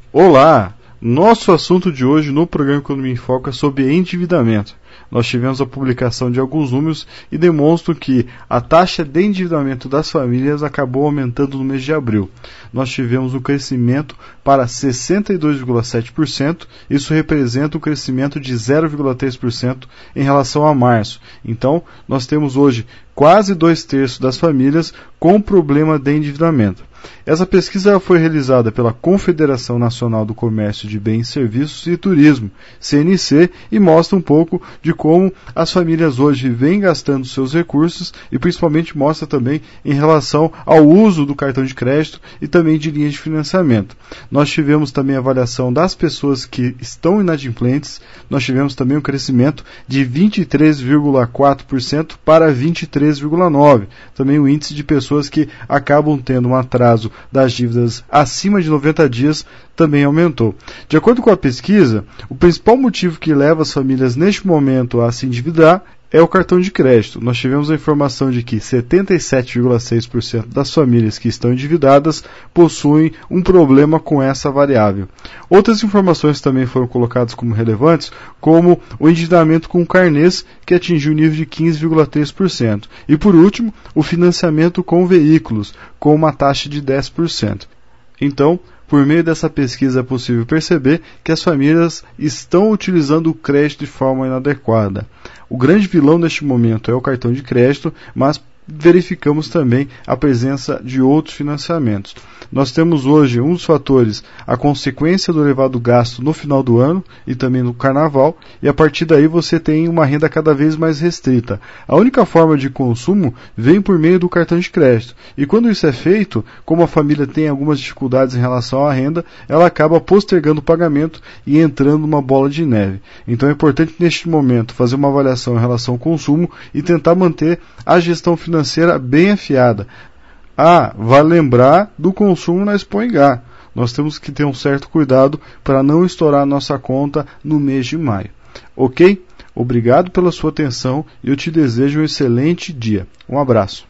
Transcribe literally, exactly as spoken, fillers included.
Olá! Nosso assunto de hoje no programa Economia em Foco é sobre endividamento. Nós tivemos a publicação de alguns números e demonstram que a taxa de endividamento das famílias acabou aumentando no mês de abril. Nós tivemos um crescimento para sessenta e dois vírgula sete por cento, isso representa um crescimento de zero vírgula três por cento em relação a março. Então, nós temos hoje quase dois terços das famílias com problema de endividamento. Essa pesquisa foi realizada pela Confederação Nacional do Comércio de Bens, Serviços e Turismo, C N C, e mostra um pouco de como as famílias hoje vêm gastando seus recursos e principalmente mostra também em relação ao uso do cartão de crédito e também de linhas de financiamento. Nós tivemos também a avaliação das pessoas que estão inadimplentes, nós tivemos também um crescimento de vinte e três vírgula quatro por cento para vinte e três vírgula nove por cento. Também o índice de pessoas que acabam tendo um atraso das dívidas acima de noventa dias também aumentou. De acordo com a pesquisa, o principal motivo que leva as famílias neste momento a se endividar é o cartão de crédito. Nós tivemos a informação de que setenta e sete vírgula seis por cento das famílias que estão endividadas possuem um problema com essa variável. Outras informações também foram colocadas como relevantes, como o endividamento com carnês, que atingiu o nível de quinze vírgula três por cento. E por último, o financiamento com veículos, com uma taxa de dez por cento. Então, por meio dessa pesquisa é possível perceber que as famílias estão utilizando o crédito de forma inadequada. O grande vilão neste momento é o cartão de crédito, mas verificamos também a presença de outros financiamentos. Nós temos hoje um dos fatores, a consequência do elevado gasto no final do ano e também no carnaval, e a partir daí você tem uma renda cada vez mais restrita. A única forma de consumo vem por meio do cartão de crédito. E quando isso é feito, como a família tem algumas dificuldades em relação à renda, ela acaba postergando o pagamento e entrando numa bola de neve. Então é importante neste momento fazer uma avaliação em relação ao consumo e tentar manter a gestão financeira financeira bem afiada. Ah, vale lembrar do consumo na Expo Engá. Nós temos que ter um certo cuidado para não estourar nossa conta no mês de maio. Ok? Obrigado pela sua atenção e eu te desejo um excelente dia. Um abraço.